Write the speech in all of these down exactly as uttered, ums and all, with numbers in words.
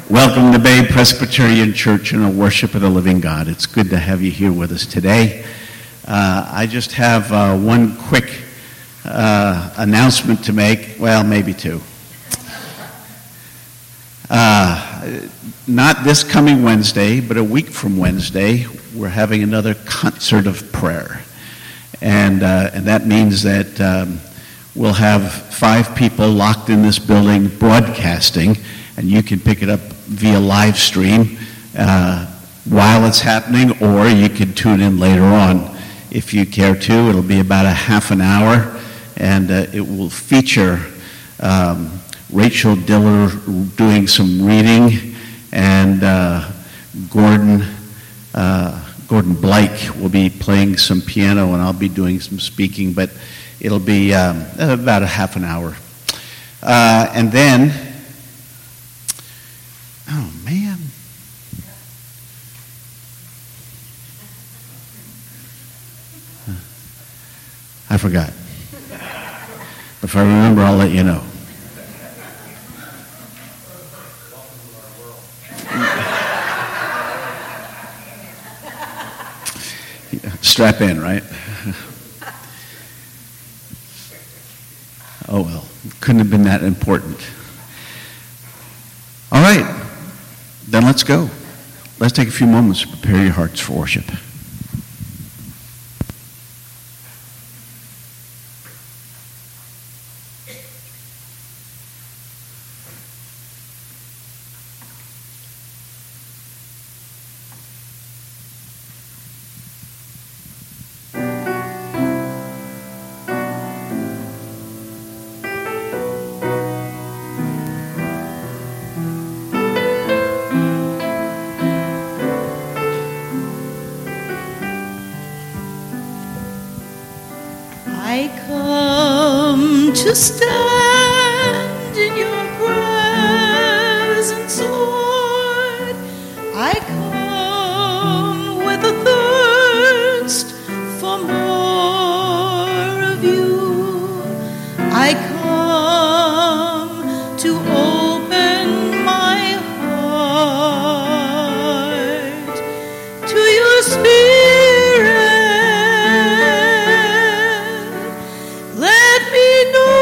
Welcome to Bay Presbyterian Church and a Worship of the Living God. It's good to have you here with us today. Uh, I just have uh, one quick uh, announcement to make. Well, maybe two. Uh, not this coming Wednesday, but a week from Wednesday, we're having another concert of prayer. And, uh, and that means that um, we'll have five people locked in this building broadcasting, and you can pick it up via live stream uh, while it's happening, or you can tune in later on if you care to. It'll be about a half an hour, and uh, it will feature um, Rachel Diller doing some reading, and uh, Gordon uh, Gordon Blake will be playing some piano, and I'll be doing some speaking, but it'll be um, about a half an hour. Uh, and then, oh man. I forgot. If I remember, I'll let you know. Strap in, right? Oh well, couldn't have been that important. All right, then let's go. Let's take a few moments to prepare your hearts for worship. Stand in your presence, Lord. I come with a thirst for more of you. I come to open my heart to your Spirit. Let me know.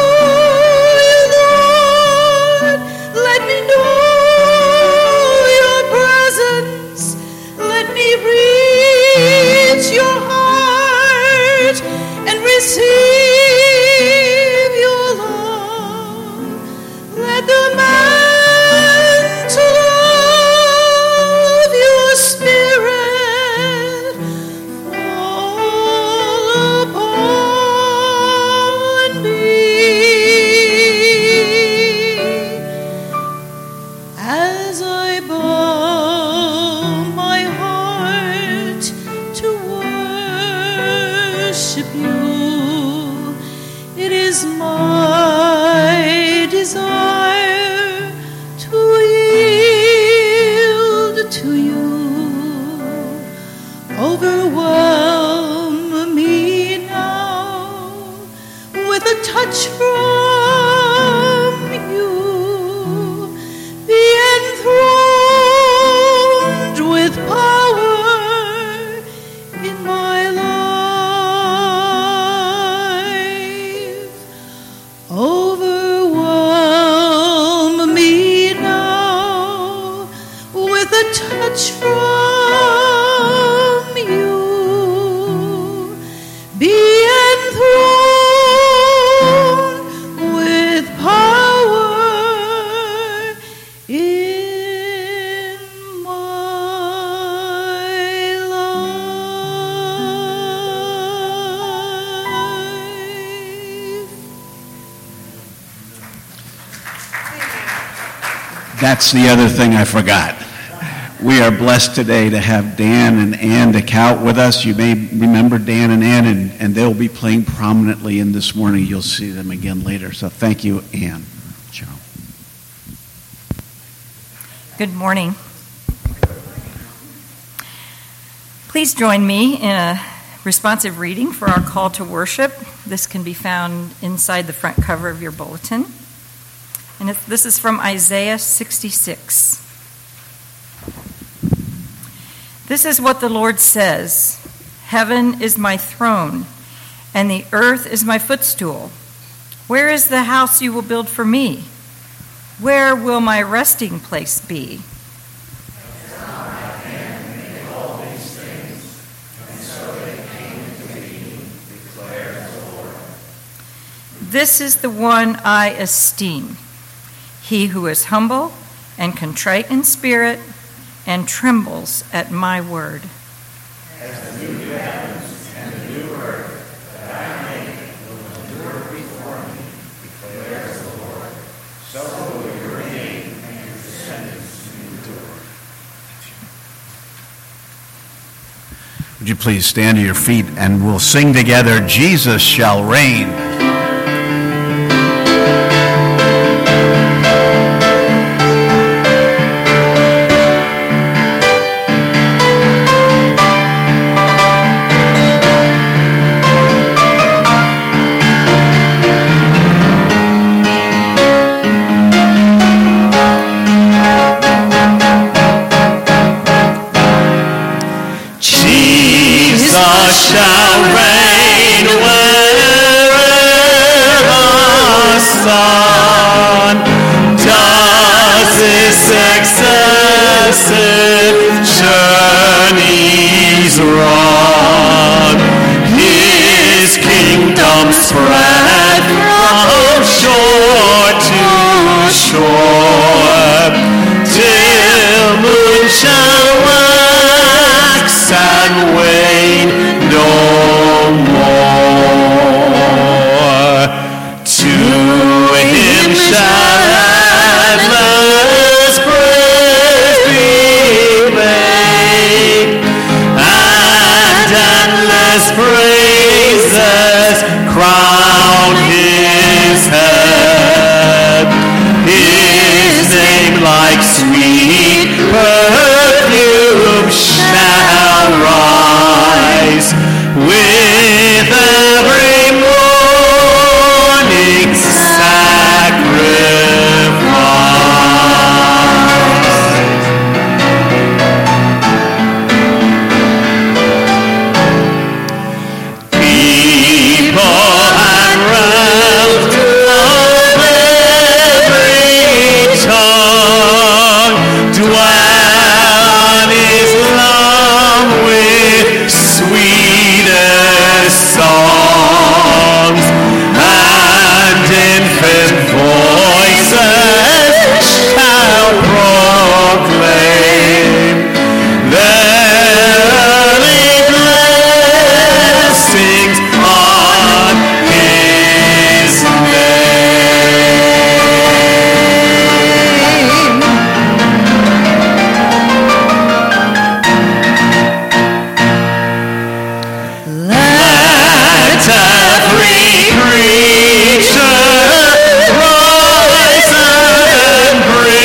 Receive your love. Let the mantle of your Spirit fall upon me as I bow my heart to worship you. It is my desire to yield to you. Overwhelm me now with a touch from you. Be enthroned with power in my life. Overwhelm me now with a touch from you. Be enthroned with power in my life. That's the other thing I forgot. We are blessed today to have Dan and Ann DeCout with us. You may remember Dan and Ann, and, and they'll be playing prominently in this morning. You'll see them again later. So thank you, Ann. Joe. Good morning. Please join me in a responsive reading for our call to worship. This can be found inside the front cover of your bulletin. And it's, this is from Isaiah sixty-six. This is what the Lord says: Heaven is my throne, and the earth is my footstool. Where is the house you will build for me? Where will my resting place be? This is the one I esteem, he who is humble and contrite in spirit and trembles at my word. As the new heavens and the new earth that I make will endure before me, declares the Lord, so will your name and your descendants endure. Would you please stand to your feet and we'll sing together, Jesus Shall Reign. Shall reign wherever the sun does its successive journeys run. His kingdom spread from shore to shore, till moon shall wax and wane no more. To him shall endless praise be made, and endless praises crown his head. His name like sweet perfume shall rise with every morning sacrifice. People and realms of every tongue dwell on his love with sweetest songs, and infant voices shall proclaim their early blessings on his name. Let every creature rise and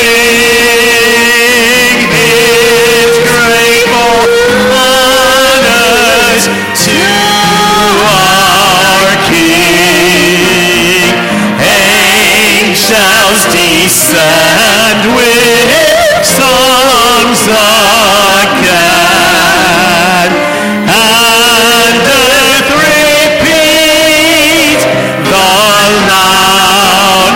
bring his grateful honors to our King. Angels descend with songs again, and earth repeat the loud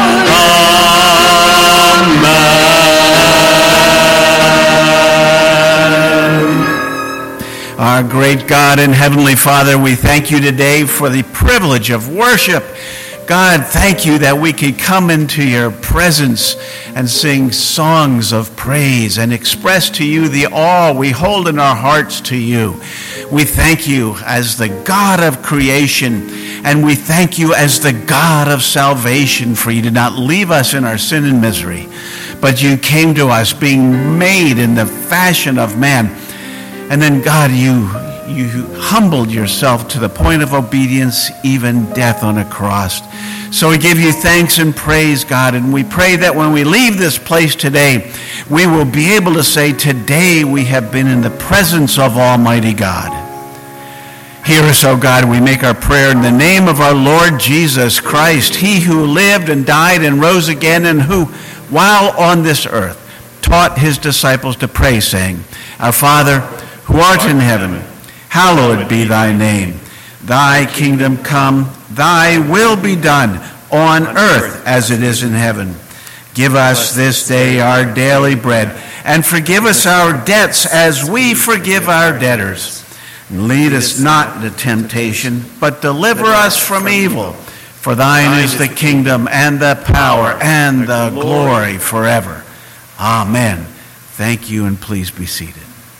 Amen. Our great God and Heavenly Father, we thank you today for the privilege of worship. God, thank you that we could come into your presence and sing songs of praise and express to you the awe we hold in our hearts to you. We thank you as the God of creation, and we thank you as the God of salvation, for you did not leave us in our sin and misery, but you came to us being made in the fashion of man. And then, God, you you humbled yourself to the point of obedience, even death on a cross. So we give you thanks and praise, God, and we pray that when we leave this place today, we will be able to say, today we have been in the presence of Almighty God. Hear us, O God, we make our prayer in the name of our Lord Jesus Christ, he who lived and died and rose again, and who, while on this earth, taught his disciples to pray, saying, Our Father, who art in heaven, hallowed be thy name. Thy kingdom come, thy will be done, on earth as it is in heaven. Give us this day our daily bread, and forgive us our debts as we forgive our debtors. And lead us not into temptation, but deliver us from evil. For thine is the kingdom and the power and the glory forever. Amen. Thank you, and please be seated.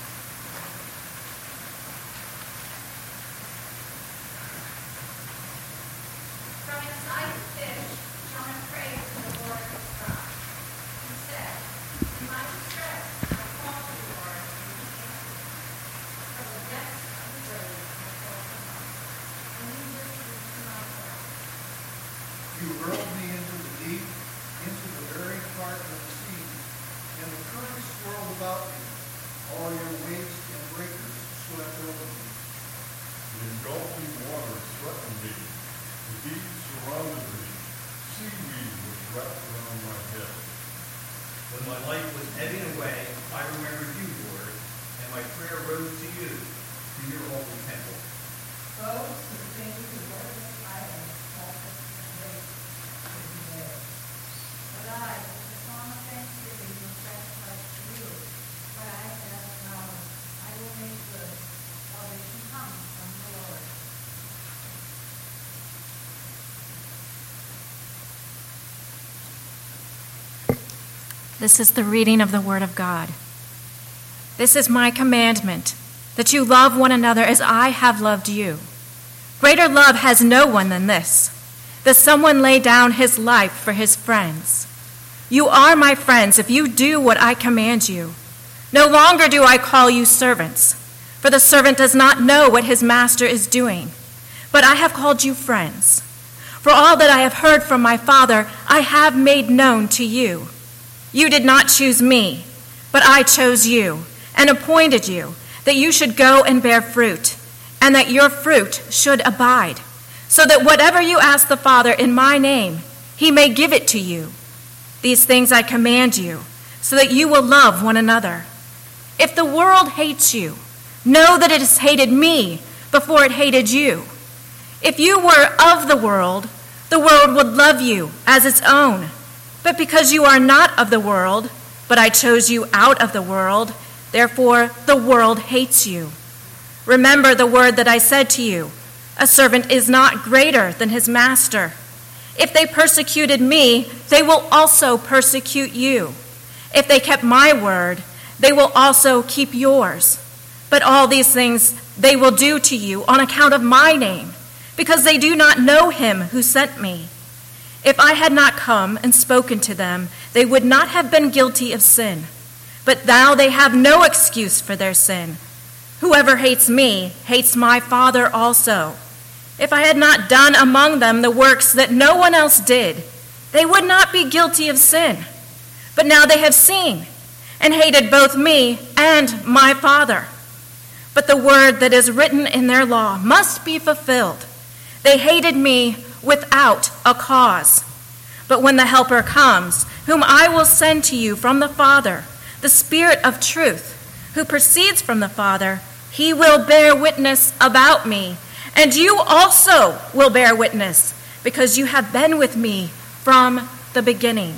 This is the reading of the Word of God. This is my commandment, that you love one another as I have loved you. Greater love has no one than this, that someone lay down his life for his friends. You are my friends if you do what I command you. No longer do I call you servants, for the servant does not know what his master is doing. But I have called you friends. For all that I have heard from my Father, I have made known to you. You did not choose me, but I chose you and appointed you, that you should go and bear fruit, and that your fruit should abide, so that whatever you ask the Father in my name, he may give it to you. These things I command you, so that you will love one another. If the world hates you, know that it has hated me before it hated you. If you were of the world, the world would love you as its own. But because you are not of the world, but I chose you out of the world, therefore the world hates you. Remember the word that I said to you, a servant is not greater than his master. If they persecuted me, they will also persecute you. If they kept my word, they will also keep yours. But all these things they will do to you on account of my name, because they do not know him who sent me. If I had not come and spoken to them, they would not have been guilty of sin. But now they have no excuse for their sin. Whoever hates me hates my Father also. If I had not done among them the works that no one else did, they would not be guilty of sin. But now they have seen and hated both me and my Father. But the word that is written in their law must be fulfilled. They hated me without a cause. But when the Helper comes, whom I will send to you from the Father, the Spirit of truth, who proceeds from the Father, he will bear witness about me. And you also will bear witness, because you have been with me from the beginning.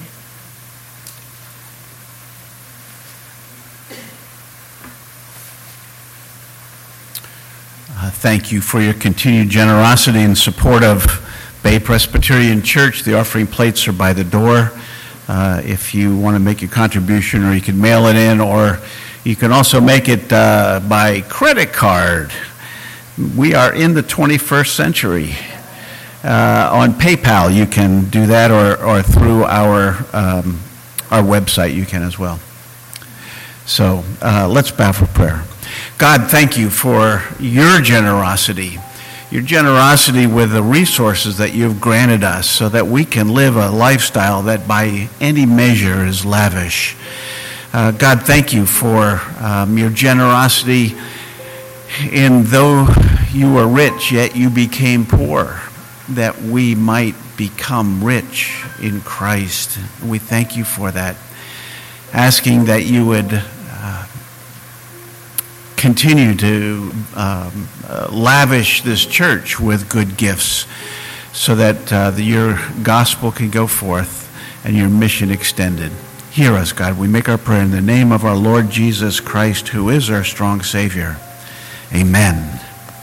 Uh, thank you for your continued generosity and support of Bay Presbyterian Church. The offering plates are by the door. Uh, if you want to make your contribution, or you can mail it in, or you can also make it uh, by credit card. We are in the twenty-first century. Uh, on PayPal, you can do that, or, or through our um, our website, you can as well. So uh, let's bow for prayer. God, thank you for your generosity, your generosity with the resources that you've granted us so that we can live a lifestyle that by any measure is lavish. Uh, God, thank you for um, your generosity in though you were rich, yet you became poor, that we might become rich in Christ. And we thank you for that, asking that you would uh, continue to um, uh, lavish this church with good gifts so that uh, the, your gospel can go forth and your mission extended. Hear us, God. We make our prayer in the name of our Lord Jesus Christ, who is our strong Savior. Amen.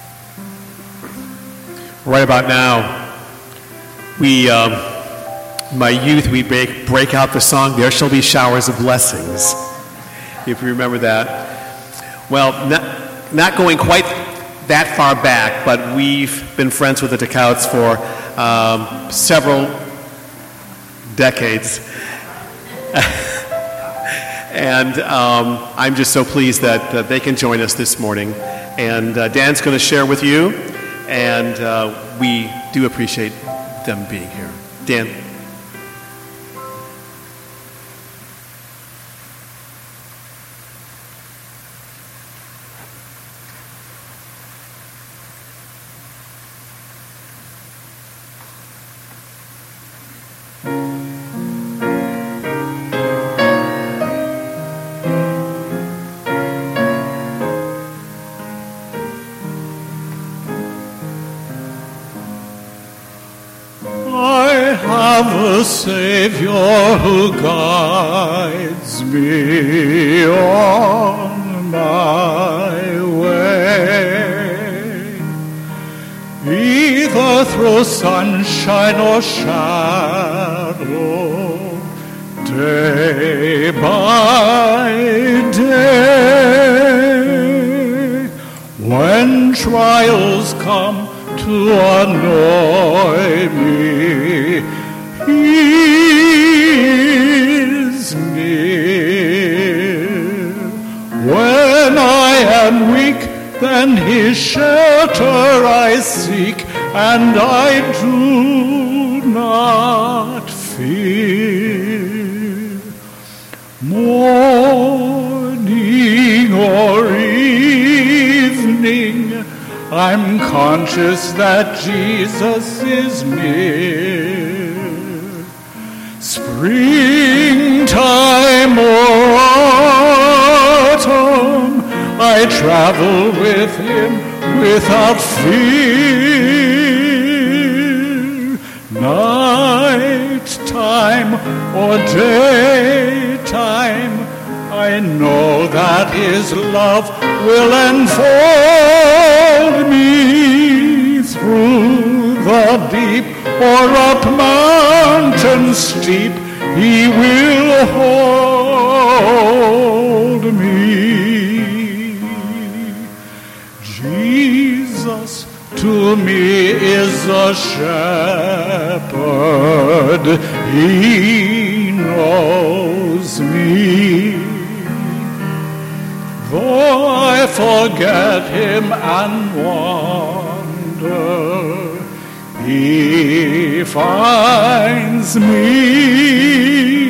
Right about now, we, um, my youth, we break, break out the song, "There Shall Be Showers of Blessings," if you remember that. Well, not, not going quite that far back, but we've been friends with the Decouts for um, several decades. And um, I'm just so pleased that uh, they can join us this morning. And uh, Dan's going to share with you, and uh, we do appreciate them being here. Dan. A Savior who guides me on my way, either through sunshine or shadow, day by day. When trials come to annoy me, He is near. When I am weak, then His shelter I seek, and I do not fear. Morning or evening, I'm conscious that Jesus is near. Springtime or autumn, I travel with Him without fear. Night time or daytime, I know that His love will enfold me through the deep or up mountain steep. He will hold me. Jesus to me is a shepherd. He knows me. Though I forget Him and wander, He finds me.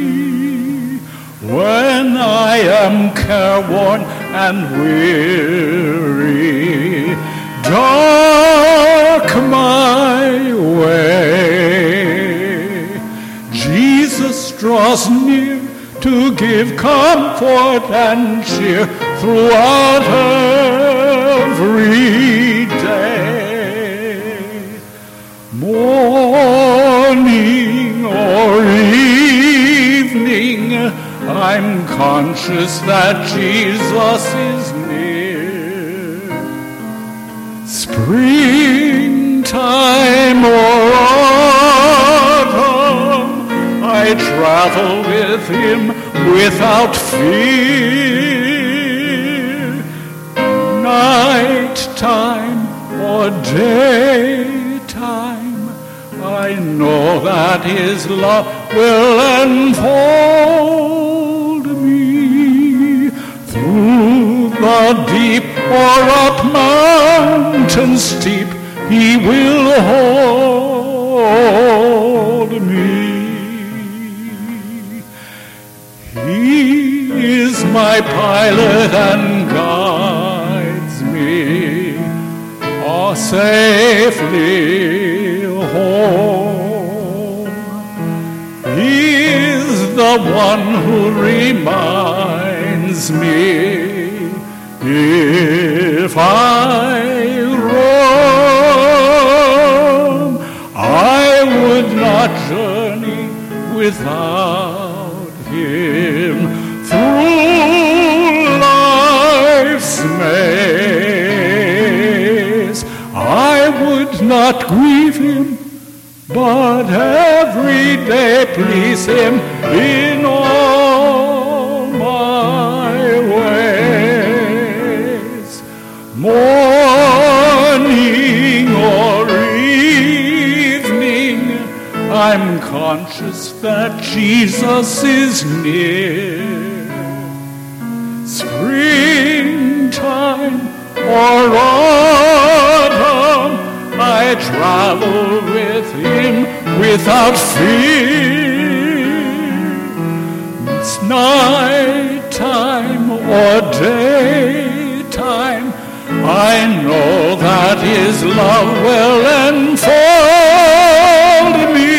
When I am careworn and weary, dark my way, Jesus draws near to give comfort and cheer throughout every day. Morning or evening, I'm conscious that Jesus is near. Springtime or autumn, I travel with Him without fear. Night time or daytime, I know that His love will enfold me. Through the deep or up mountain steep, He will hold me. He is my pilot and guides me safely home. He's the one who reminds me if I roam, I would not journey without him through life's maze. I would not grieve him, but every day please him in all my ways. Morning or evening, I'm conscious that Jesus is near. Springtime or autumn, I travel with him without fear. It's nighttime or daytime, I know that his love will enfold me.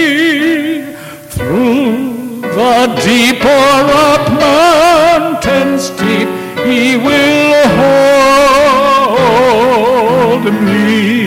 Through the deep or up mountains deep, he will hold me.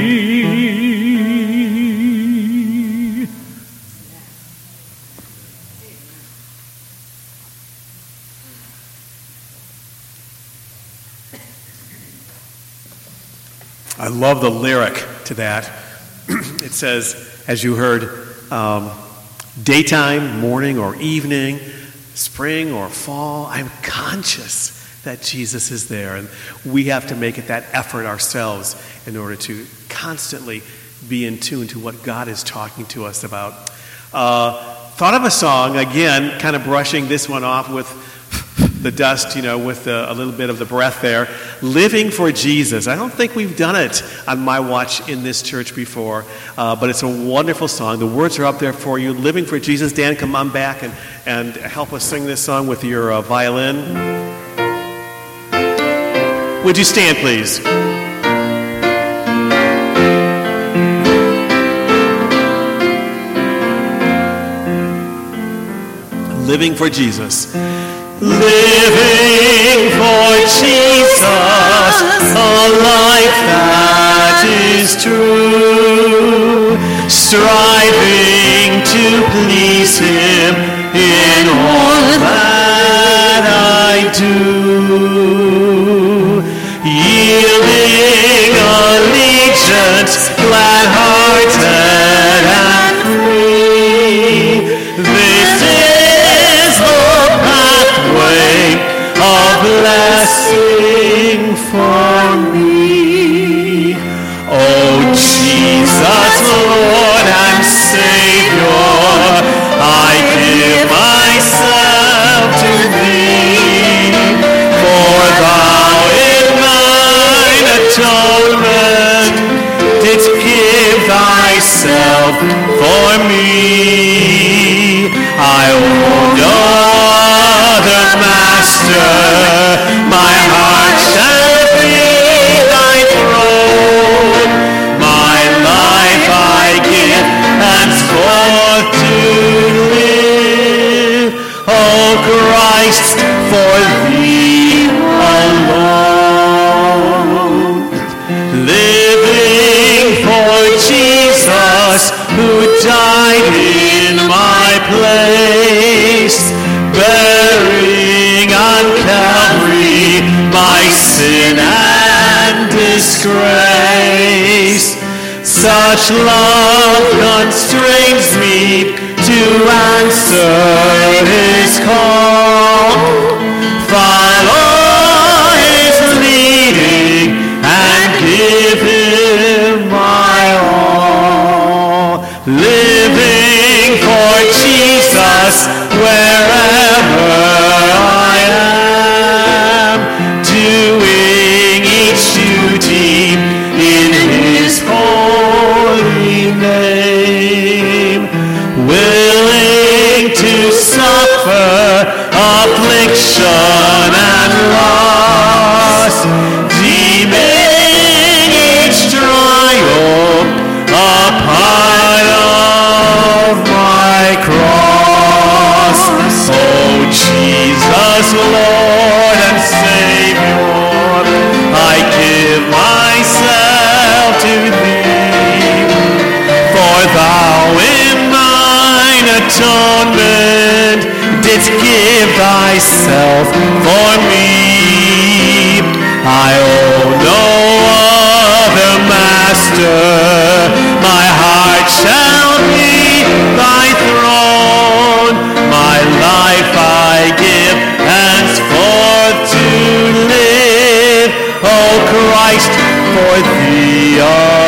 I love the lyric to that. It says, as you heard, um, daytime, morning, or evening, spring or fall, I'm conscious that Jesus is there. And we have to make it that effort ourselves in order to constantly be in tune to what God is talking to us about. Uh, thought of a song, again, kind of brushing this one off with the dust, you know, with a, a little bit of the breath there. Living for Jesus. I don't think we've done it on my watch in this church before, uh, but it's a wonderful song. The words are up there for you. Living for Jesus. Dan, come on back and, and help us sing this song with your uh, violin. Would you stand, please? Living for Jesus. Living for Jesus, a life that is true, striving to please him in all that I do, yielding allegiance, glad-hearted and free. This is the pathway of blessing for me. Oh, Jesus, Lord and Savior, I give myself to thee, for thou in thine atonement didst give thyself for me. I owe no other master, my heart shall be thy throne. My life I give henceforth to live, O Christ, for thee alone. Living for Jesus, who died in my place, bearing on Calvary my sin and disgrace. Such love constrains me to answer his call, follow his leading, and give him my all. Living for Jesus wherever I am, doing each duty in his holy name, willing to suffer affliction thyself for me. I owe no other master. My heart shall be thy throne. My life I give henceforth to live, O Christ, for thee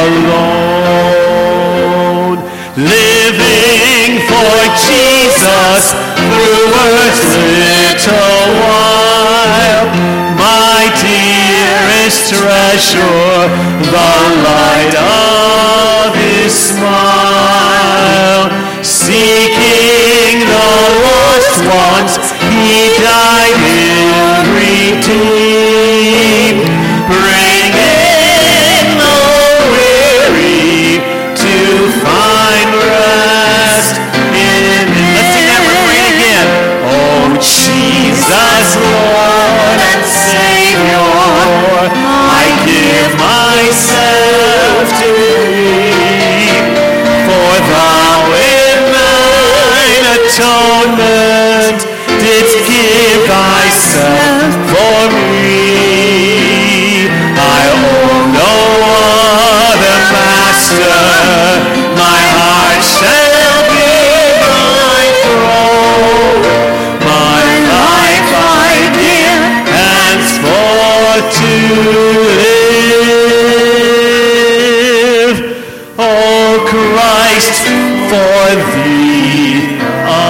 alone. Living for Jesus through earth's little while, my dearest treasure, the light of his smile. Seeking the lost ones, he died and redeemed, bringing the weary to find rest in him. Let's sing that refrain again. Oh, Jesus, Lord and Savior, I give myself to thee, for thou in thine atonement didst give thyself for me. I owe no other master. My heart shall be thy throne. My life I give henceforth to live, O Christ, for thee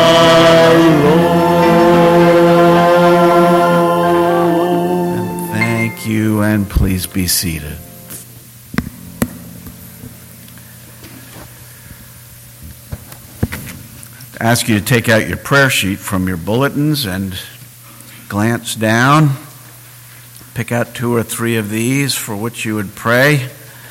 alone. Thank you, and please be seated. I ask you to take out your prayer sheet from your bulletins and glance down. Pick out two or three of these for which you would pray.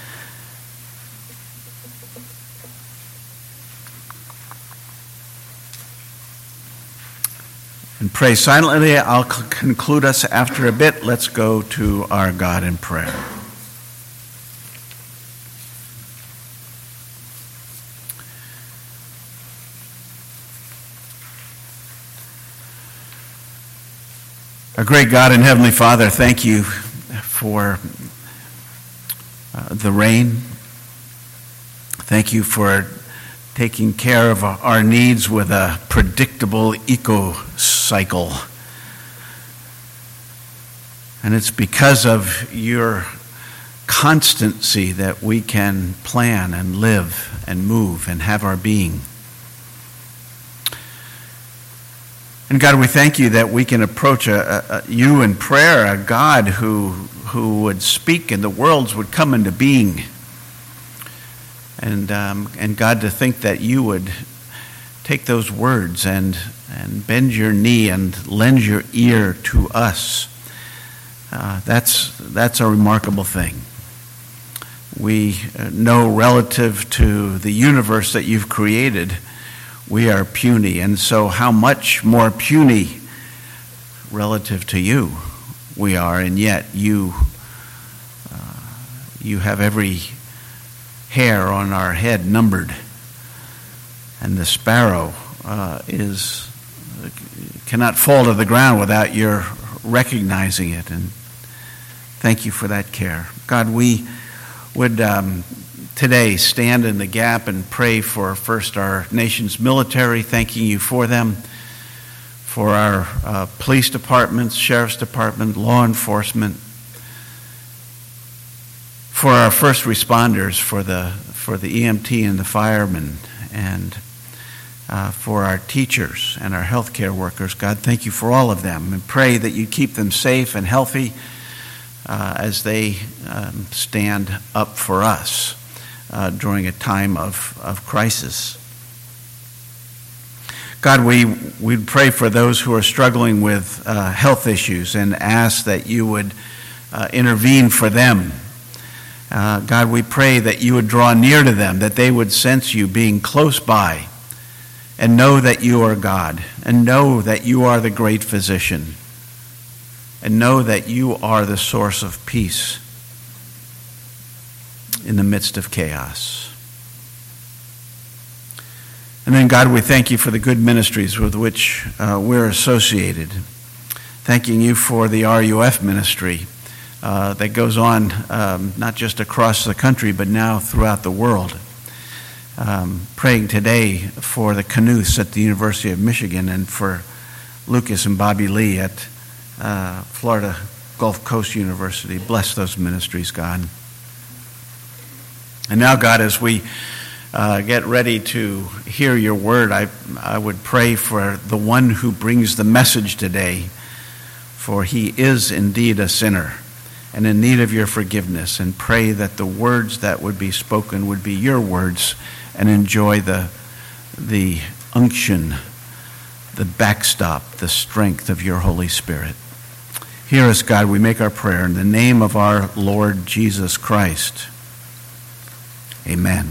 And pray silently. I'll c- conclude us after a bit. Let's go to our God in prayer. Our great God and Heavenly Father, thank you for uh, the rain. Thank you for taking care of our needs with a predictable eco-cycle. And it's because of your constancy that we can plan and live and move and have our being. And God, we thank you that we can approach a, a, you in prayer, a God who, who would speak and the worlds would come into being. And um, and God, to think that you would take those words and and bend your knee and lend your ear to us, uh, that's that's a remarkable thing. We know relative to the universe that you've created, we are puny, and so how much more puny relative to you we are, and yet you uh, you have every hair on our head numbered, and the sparrow uh, is cannot fall to the ground without your recognizing it. And thank you for that care, God. We would um, today stand in the gap and pray for first our nation's military, thanking you for them, for our uh, police departments, sheriff's department, law enforcement, for our first responders, for the for the E M T and the firemen, and uh, for our teachers and our healthcare workers. God, thank you for all of them, and pray that you keep them safe and healthy uh, as they um, stand up for us uh, during a time of, of crisis. God, we we pray for those who are struggling with uh, health issues and ask that you would uh, intervene for them. Uh, God, we pray that you would draw near to them, that they would sense you being close by and know that you are God, and know that you are the great physician, and know that you are the source of peace in the midst of chaos. And then, God, we thank you for the good ministries with which uh, we're associated. thanking you for the R U F ministry uh, that goes on um, not just across the country, but now throughout the world. Um, praying today for the Knuths at the University of Michigan and for Lucas and Bobby Lee at uh, Florida Gulf Coast University. Bless those ministries, God. And now, God, as we uh, get ready to hear your word, I, I would pray for the one who brings the message today, for he is indeed a sinner and in need of your forgiveness, and pray that the words that would be spoken would be your words and enjoy the, the unction, the backstop, the strength of your Holy Spirit. Hear us, God. We make our prayer in the name of our Lord Jesus Christ. Amen.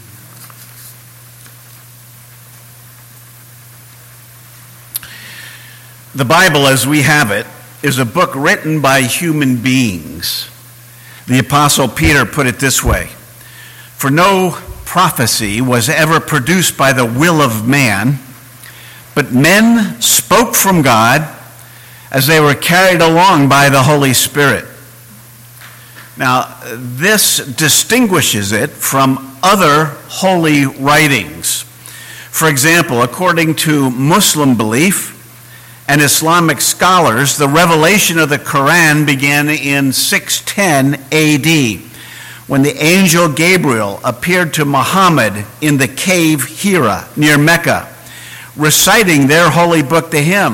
The Bible, as we have it, is a book written by human beings. The Apostle Peter put it this way: "For no prophecy was ever produced by the will of man, but men spoke from God as they were carried along by the Holy Spirit." Now, this distinguishes it from other holy writings. For example, according to Muslim belief and Islamic scholars, the revelation of the Quran began in six ten A D, when the angel Gabriel appeared to Muhammad in the cave Hira near Mecca, reciting their holy book to him.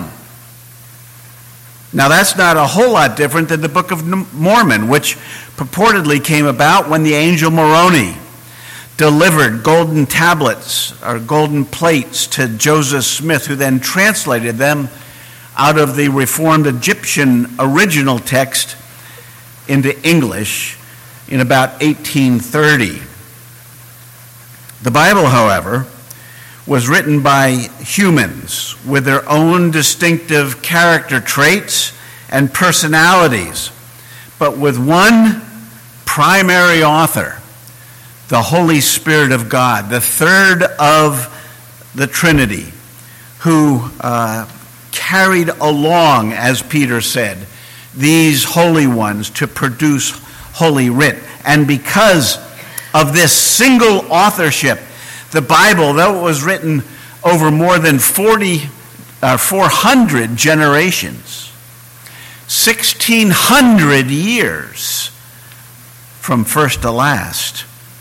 Now, that's not a whole lot different than the Book of Mormon, which purportedly came about when the angel Moroni delivered golden tablets or golden plates to Joseph Smith, who then translated them out of the Reformed Egyptian original text into English in about eighteen thirty. The Bible, however, was written by humans with their own distinctive character traits and personalities, but with one primary author, the Holy Spirit of God, the third of the Trinity, who uh, carried along, as Peter said, these holy ones to produce Holy Writ. And because of this single authorship, the Bible, though it was written over more than forty, uh, four hundred generations, sixteen hundred years from first to last,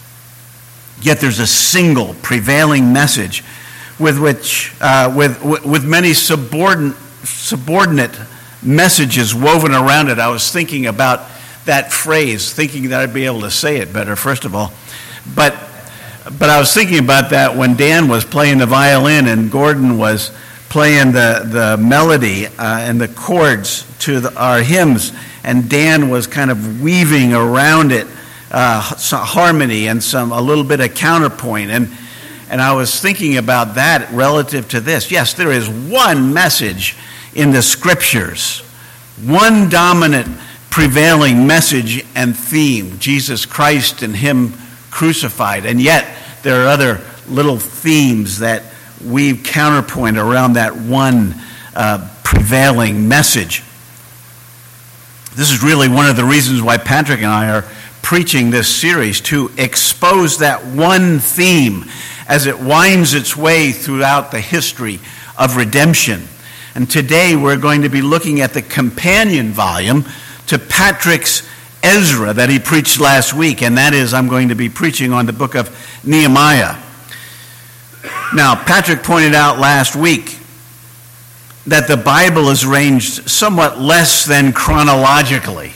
yet there's a single prevailing message with which, uh, with with many subordinate subordinate messages woven around it. I was thinking about that phrase, thinking that I'd be able to say it better, first of all, but. But I was thinking about that when Dan was playing the violin and Gordon was playing the, the melody uh, and the chords to the, our hymns, and Dan was kind of weaving around it uh, some harmony and some a little bit of counterpoint. And, and I was thinking about that relative to this. Yes, there is one message in the Scriptures, one dominant prevailing message and theme, Jesus Christ and Him crucified, and yet there are other little themes that weave counterpoint around that one uh, prevailing message. This is really one of the reasons why Patrick and I are preaching this series, to expose that one theme as it winds its way throughout the history of redemption. And today we're going to be looking at the companion volume to Patrick's Ezra that he preached last week, and that is, I'm going to be preaching on the book of Nehemiah. Now, Patrick pointed out last week that the Bible is arranged somewhat less than chronologically.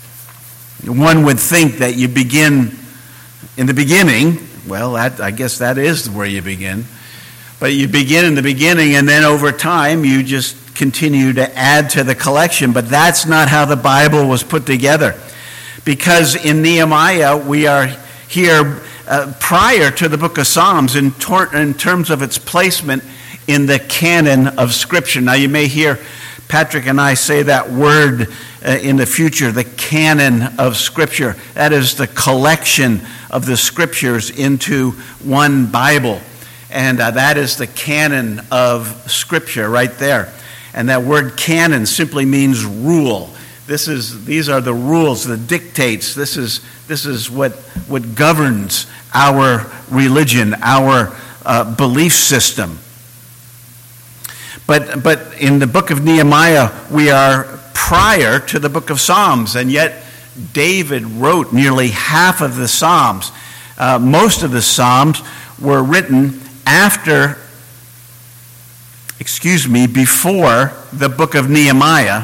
One would think that you begin in the beginning. Well, that, I guess that is where you begin. But you begin in the beginning, and then over time you just continue to add to the collection. But that's not how the Bible was put together. Because in Nehemiah, we are here uh, prior to the book of Psalms in, tor- in terms of its placement in the canon of Scripture. Now, you may hear Patrick and I say that word uh, in the future, the canon of Scripture. That is the collection of the Scriptures into one Bible. And uh, that is the canon of Scripture right there. And that word canon simply means rule. This is, these are the rules, the dictates. This is, this is what, what governs our religion, our uh, belief system. But, but in the book of Nehemiah, we are prior to the book of Psalms, and yet David wrote nearly half of the Psalms. Uh, most of the Psalms were written after, excuse me, before the book of Nehemiah.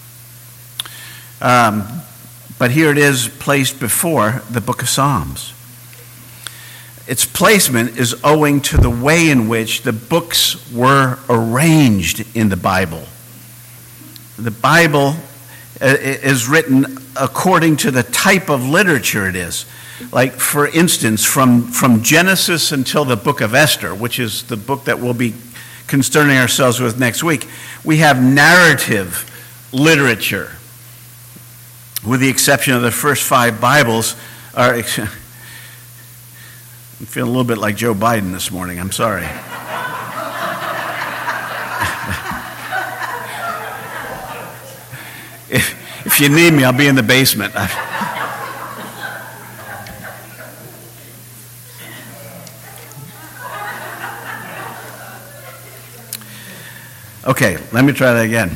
Um, but here it is placed before the book of Psalms. Its placement is owing to the way in which the books were arranged in the Bible. The Bible is written according to the type of literature it is. Like, for instance, from, from Genesis until the book of Esther, which is the book that we'll be concerning ourselves with next week, we have narrative literature, with the exception of the first five Bibles. Are, I'm feeling a little bit like Joe Biden this morning. I'm sorry. if, if you need me, I'll be in the basement. Okay, let me try that again.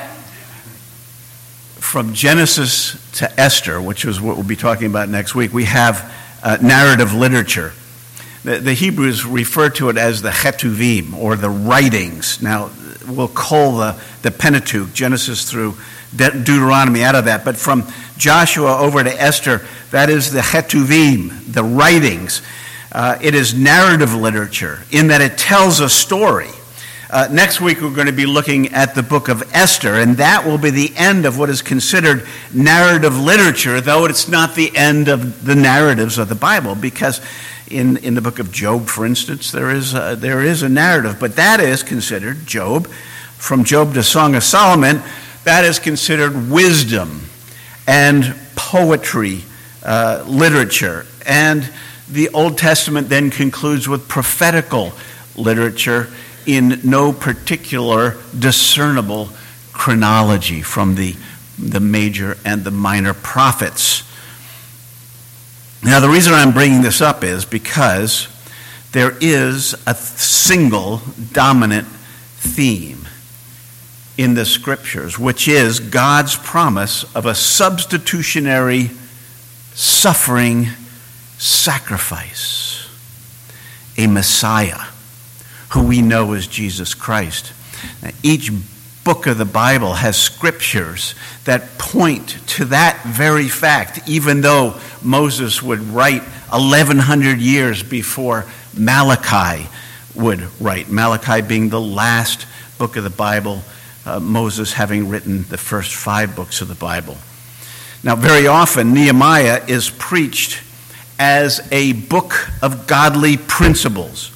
From Genesis to Esther, which is what we'll be talking about next week, we have uh, narrative literature. The, the Hebrews refer to it as the Ketuvim, or the writings. Now, we'll cull the, the Pentateuch, Genesis through De- Deuteronomy, out of that. But from Joshua over to Esther, that is the Ketuvim, the writings. Uh, it is narrative literature in that it tells a story. Uh, next week, we're going to be looking at the book of Esther, and that will be the end of what is considered narrative literature, though it's not the end of the narratives of the Bible, because in, in the book of Job, for instance, there is, a, there is a narrative, but that is considered, Job, from Job to Song of Solomon, that is considered wisdom and poetry uh, literature. And the Old Testament then concludes with prophetical literature, in no particular discernible chronology from the, the major and the minor prophets. Now, the reason I'm bringing this up is because there is a single dominant theme in the Scriptures, which is God's promise of a substitutionary suffering sacrifice, a Messiah, who we know as Jesus Christ. Now, each book of the Bible has scriptures that point to that very fact, even though Moses would write eleven hundred years before Malachi would write. Malachi being the last book of the Bible, uh, Moses having written the first five books of the Bible. Now, very often, Nehemiah is preached as a book of godly principles.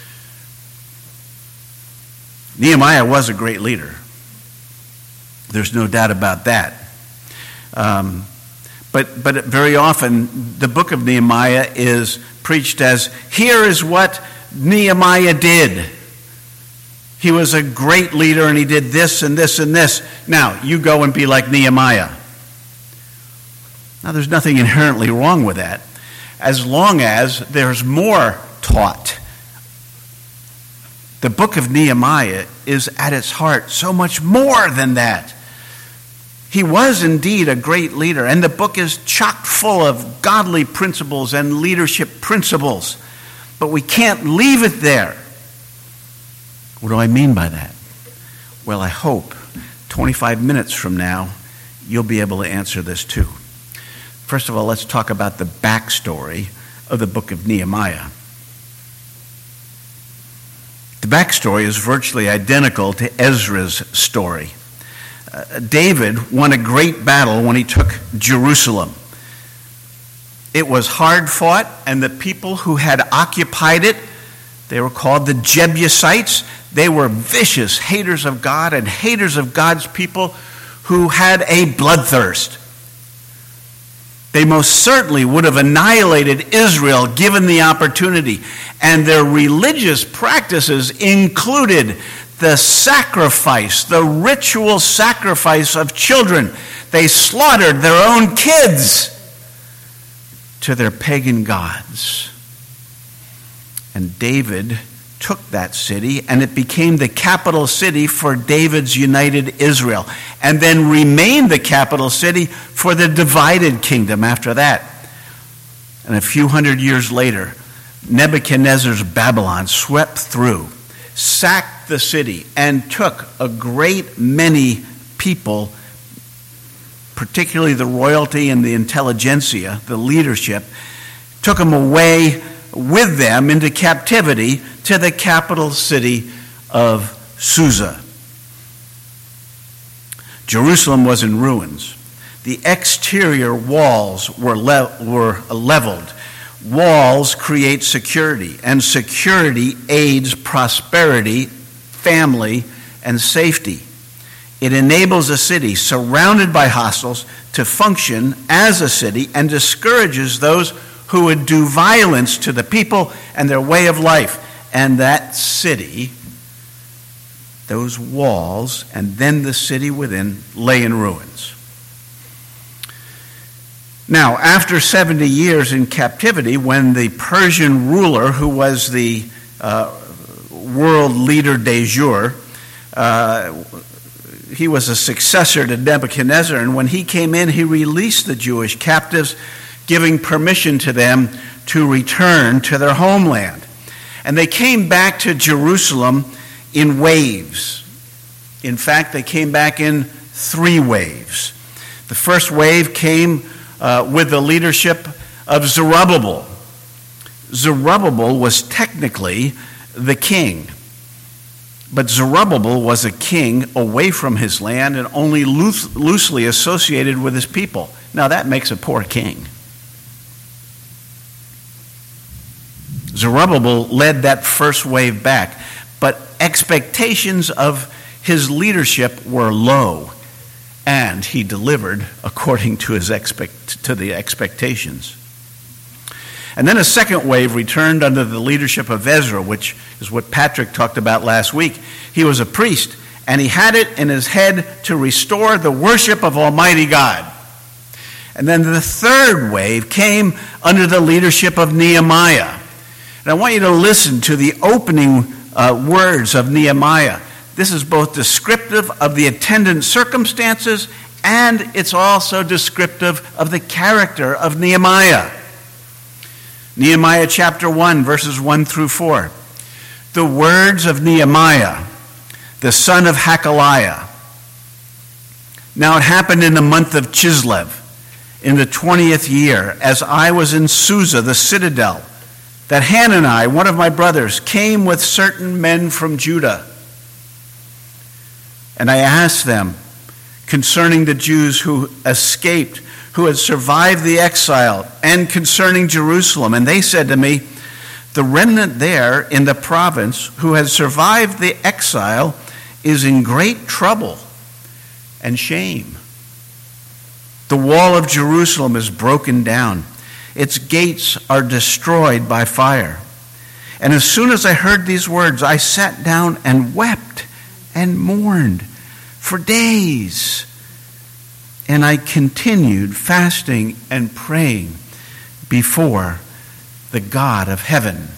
Nehemiah was a great leader. There's no doubt about that. Um, but, but very often, the book of Nehemiah is preached as, here is what Nehemiah did. He was a great leader and he did this and this and this. Now, you go and be like Nehemiah. Now, there's nothing inherently wrong with that, as long as there's more taught. The book of Nehemiah is at its heart so much more than that. He was indeed a great leader, and the book is chock full of godly principles and leadership principles. But we can't leave it there. What do I mean by that? Well, I hope twenty-five minutes from now, you'll be able to answer this too. First of all, let's talk about the backstory of the book of Nehemiah. The backstory is virtually identical to Ezra's story. Uh, David won a great battle when he took Jerusalem. It was hard fought, and the people who had occupied it, they were called the Jebusites. They were vicious haters of God and haters of God's people who had a bloodthirst. They most certainly would have annihilated Israel given the opportunity. And their religious practices included the sacrifice, the ritual sacrifice of children. They slaughtered their own kids to their pagan gods. And David took that city, and it became the capital city for David's united Israel, and then remained the capital city for the divided kingdom after that. And a few hundred years later, Nebuchadnezzar's Babylon swept through, sacked the city, and took a great many people, particularly the royalty and the intelligentsia, the leadership, took them away with them into captivity to the capital city of Susa. Jerusalem was in ruins. The exterior walls were, le- were leveled. Walls create security, and security aids prosperity, family, and safety. It enables a city surrounded by hostiles to function as a city and discourages those who would do violence to the people and their way of life. And that city, those walls, and then the city within, lay in ruins. Now, after seventy years in captivity, when the Persian ruler, who was the uh, world leader de jure, uh, he was a successor to Nebuchadnezzar, and when he came in, he released the Jewish captives, giving permission to them to return to their homeland. And they came back to Jerusalem in waves. In fact, they came back in three waves. The first wave came uh, with the leadership of Zerubbabel. Zerubbabel was technically the king, but Zerubbabel was a king away from his land and only loose, loosely associated with his people. Now that makes a poor king. Zerubbabel led that first wave back, but expectations of his leadership were low, and he delivered according to his expect to the expectations. And then a second wave returned under the leadership of Ezra, which is what Patrick talked about last week. He was a priest, and he had it in his head to restore the worship of Almighty God. And then the third wave came under the leadership of Nehemiah. And I want you to listen to the opening uh, words of Nehemiah. This is both descriptive of the attendant circumstances, and it's also descriptive of the character of Nehemiah. Nehemiah chapter one, verses one through four. The words of Nehemiah, the son of Hakaliah. Now it happened in the month of Chislev, in the twentieth year, as I was in Susa, the citadel, that Hanani, one of my brothers, came with certain men from Judah. And I asked them concerning the Jews who escaped, who had survived the exile, and concerning Jerusalem. And they said to me, the remnant there in the province who has survived the exile is in great trouble and shame. The wall of Jerusalem is broken down. Its gates are destroyed by fire. And as soon as I heard these words, I sat down and wept and mourned for days. And I continued fasting and praying before the God of heaven.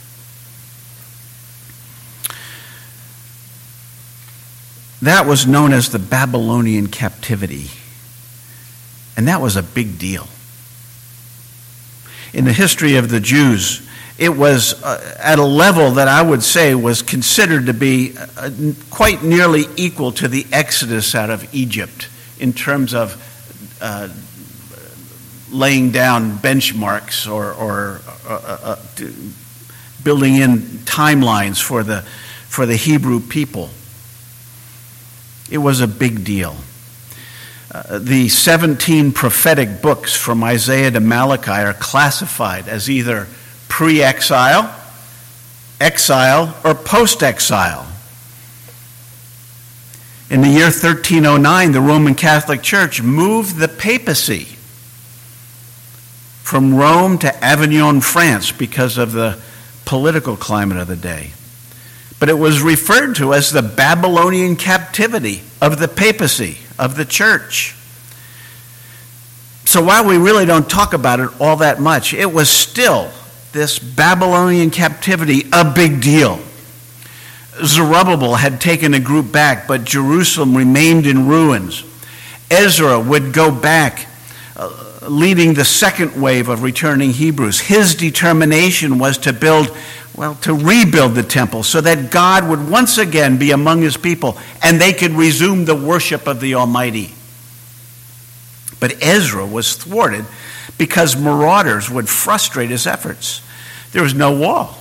That was known as the Babylonian captivity. And that was a big deal. In the history of the Jews, it was uh, at a level that I would say was considered to be uh, quite nearly equal to the Exodus out of Egypt in terms of uh, laying down benchmarks or, or uh, uh, building in timelines for the, for the Hebrew people. It was a big deal. Uh, the seventeen prophetic books from Isaiah to Malachi are classified as either pre-exile, exile, or post-exile. In the year thirteen oh nine, the Roman Catholic Church moved the papacy from Rome to Avignon, France, because of the political climate of the day. But but it was referred to as the Babylonian captivity of the papacy, of the church. So while we really don't talk about it all that much, it was still, this Babylonian captivity, a big deal. Zerubbabel had taken a group back, but Jerusalem remained in ruins. Ezra would go back, uh, leading the second wave of returning Hebrews. His determination was to build, well, to rebuild the temple so that God would once again be among his people and they could resume the worship of the Almighty. But Ezra was thwarted because marauders would frustrate his efforts. There was no wall.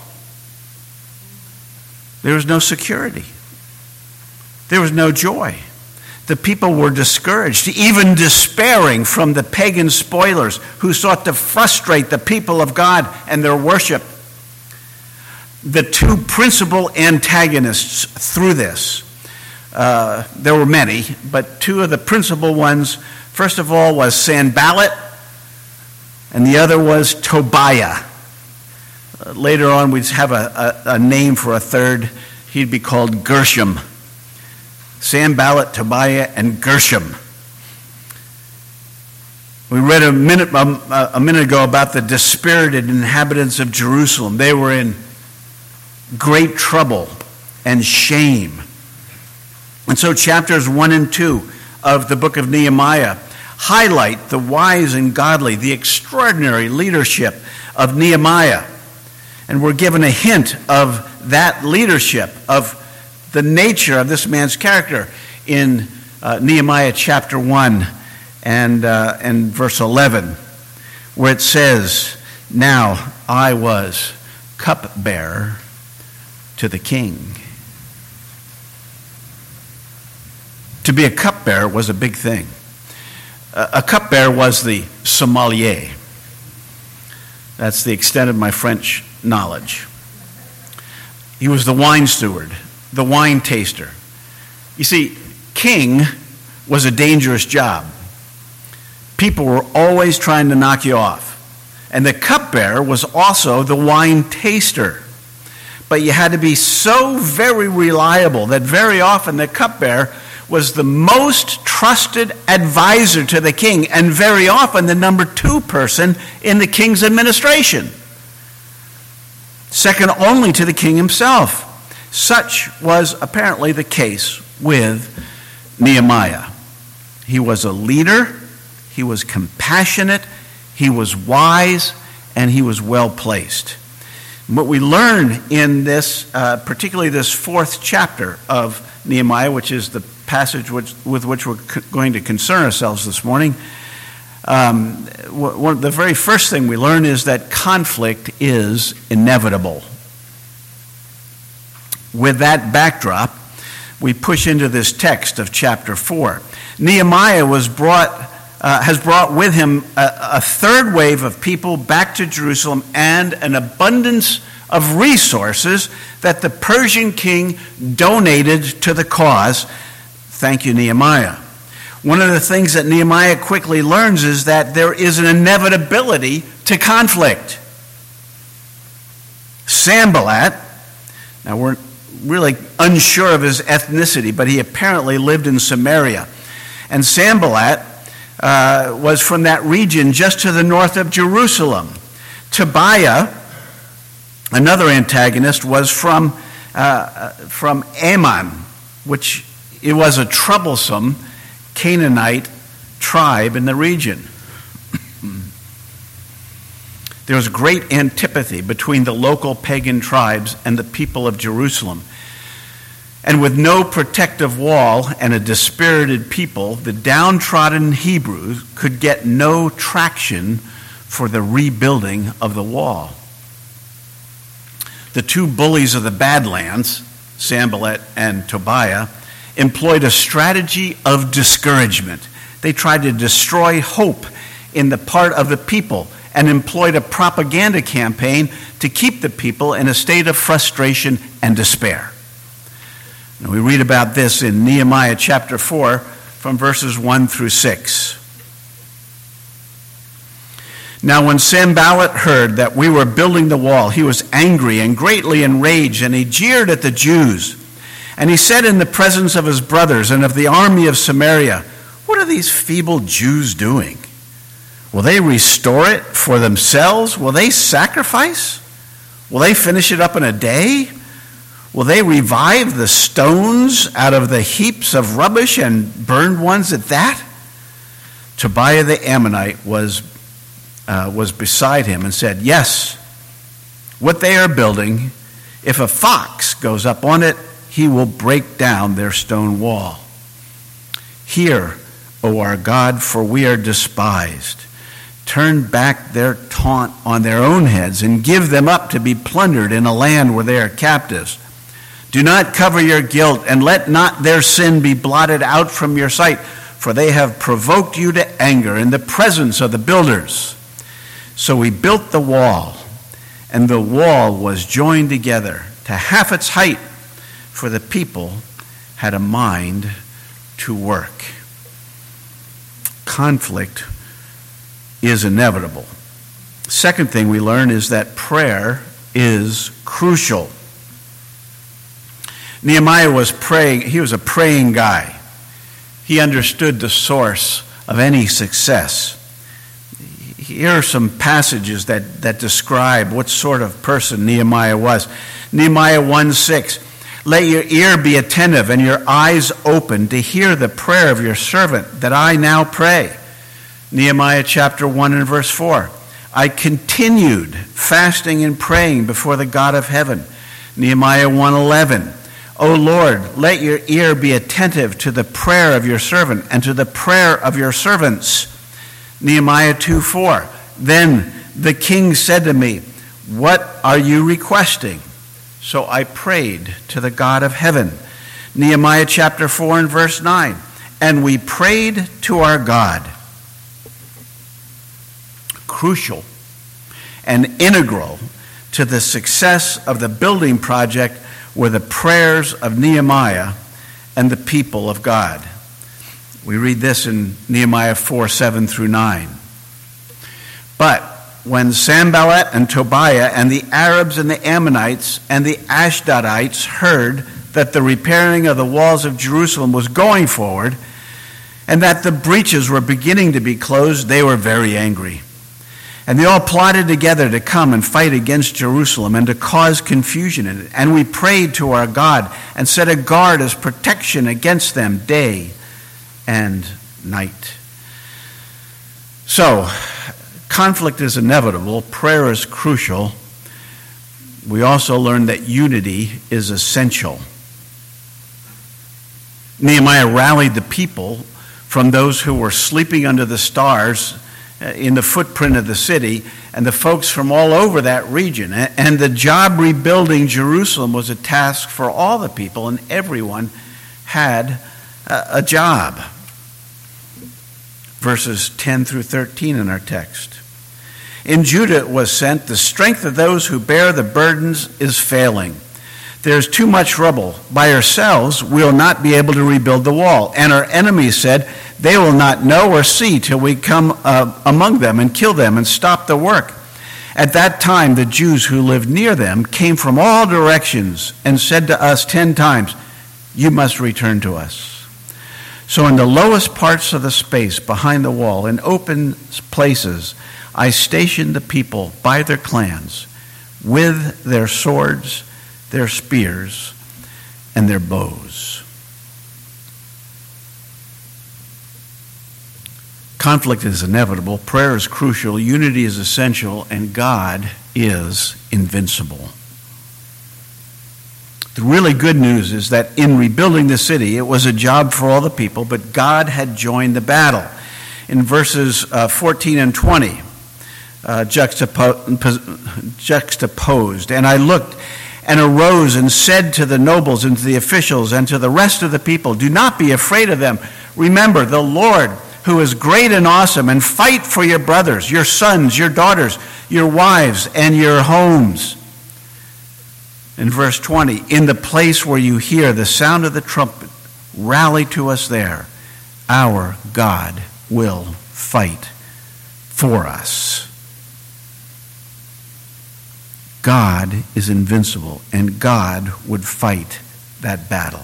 There was no security. There was no joy. The people were discouraged, even despairing from the pagan spoilers who sought to frustrate the people of God and their worship. The two principal antagonists through this, uh, there were many, but two of the principal ones, first of all, was Sanballat, and the other was Tobiah. Uh, later on, we'd have a, a, a name for a third. He'd be called Gershom. Sanballat, Tobiah, and Gershom. We read a minute, um, a minute ago about the dispirited inhabitants of Jerusalem. They were in great trouble and shame. And so chapters one and two of the book of Nehemiah highlight the wise and godly, the extraordinary leadership of Nehemiah. And we're given a hint of that leadership, of the nature of this man's character in uh, Nehemiah chapter one and, uh, and verse eleven, where it says, "Now I was cupbearer to the king." To be a cupbearer was a big thing. A cupbearer was the sommelier. That's the extent of my French knowledge. He was the wine steward, the wine taster. You see, king was a dangerous job. People were always trying to knock you off. And the cupbearer was also the wine taster. But you had to be so very reliable that very often the cupbearer was the most trusted advisor to the king, and very often the number two person in the king's administration, second only to the king himself. Such was apparently the case with Nehemiah. He was a leader, he was compassionate, he was wise, and he was well placed. What we learn in this, uh, particularly this fourth chapter of Nehemiah, which is the passage which, with which we're co- going to concern ourselves this morning, um, one, the very first thing we learn is that conflict is inevitable. With that backdrop, we push into this text of chapter four. Nehemiah was brought, uh, has brought with him a, a third wave of people back to Jerusalem and an abundance of resources that the Persian king donated to the cause. Thank you, Nehemiah. One of the things that Nehemiah quickly learns is that there is an inevitability to conflict. Sanballat, now we're really unsure of his ethnicity, but he apparently lived in Samaria. And Sanballat uh, was from that region just to the north of Jerusalem. Tobiah, another antagonist, was from, uh, from Ammon, which it was a troublesome Canaanite tribe in the region. There was great antipathy between the local pagan tribes and the people of Jerusalem. And with no protective wall and a dispirited people, the downtrodden Hebrews could get no traction for the rebuilding of the wall. The two bullies of the Badlands, Sanballat and Tobiah, employed a strategy of discouragement. They tried to destroy hope in the part of the people and employed a propaganda campaign to keep the people in a state of frustration and despair. And we read about this in Nehemiah chapter four from verses one through six. Now when Sanballat heard that we were building the wall, he was angry and greatly enraged, and he jeered at the Jews. And he said in the presence of his brothers and of the army of Samaria, "What are these feeble Jews doing? Will they restore it for themselves? Will they sacrifice? Will they finish it up in a day? Will they revive the stones out of the heaps of rubbish and burned ones at that?" Tobiah the Ammonite was, uh, was beside him and said, "Yes, what they are building, if a fox goes up on it, he will break down their stone wall. Hear, O our God, for we are despised. Turn back their taunt on their own heads and give them up to be plundered in a land where they are captives. Do not cover your guilt, and let not their sin be blotted out from your sight, for they have provoked you to anger in the presence of the builders." So we built the wall, and the wall was joined together to half its height, for the people had a mind to work. Conflict is inevitable. Second thing we learn is that prayer is crucial. Nehemiah was praying. He was a praying guy. He understood the source of any success. Here are some passages that, that describe what sort of person Nehemiah was. Nehemiah one six, "Let your ear be attentive and your eyes open to hear the prayer of your servant that I now pray." Nehemiah chapter one and verse four, "I continued fasting and praying before the God of heaven." Nehemiah one eleven, "O Lord, let your ear be attentive to the prayer of your servant and to the prayer of your servants." Nehemiah two four, "Then the king said to me, 'What are you requesting?' So I prayed to the God of heaven." Nehemiah chapter four and verse nine, "And we prayed to our God." Crucial and integral to the success of the building project were the prayers of Nehemiah and the people of God. We read this in Nehemiah four seven through nine. "But when Sanballat and Tobiah and the Arabs and the Ammonites and the Ashdodites heard that the repairing of the walls of Jerusalem was going forward and that the breaches were beginning to be closed, they were very angry. And they all plotted together to come and fight against Jerusalem and to cause confusion in it. And we prayed to our God and set a guard as protection against them day and night." So, conflict is inevitable. Prayer is crucial. We also learn that unity is essential. Nehemiah rallied the people from those who were sleeping under the stars in the footprint of the city, and the folks from all over that region. And the job rebuilding Jerusalem was a task for all the people, and everyone had a job. Verses ten through thirteen in our text. "In Judah it was sent, the strength of those who bear the burdens is failing. There's too much rubble. By ourselves we'll not be able to rebuild the wall. And our enemies said, they will not know or see till we come uh, among them and kill them and stop the work. At that time the Jews who lived near them came from all directions and said to us ten times, 'You must return to us.' So in the lowest parts of the space behind the wall, in open places, I stationed the people by their clans, with their swords, their spears, and their bows." Conflict is inevitable, prayer is crucial, unity is essential, and God is invincible. The really good news is that in rebuilding the city, it was a job for all the people, but God had joined the battle. In verses uh, fourteen and twenty, uh, juxtapo- juxtaposed, "And I looked and arose and said to the nobles and to the officials and to the rest of the people, 'Do not be afraid of them. Remember the Lord, who is great and awesome, and fight for your brothers, your sons, your daughters, your wives, and your homes.'" In verse twenty, "In the place where you hear the sound of the trumpet, rally to us there. Our God will fight for us." God is invincible, and God would fight that battle.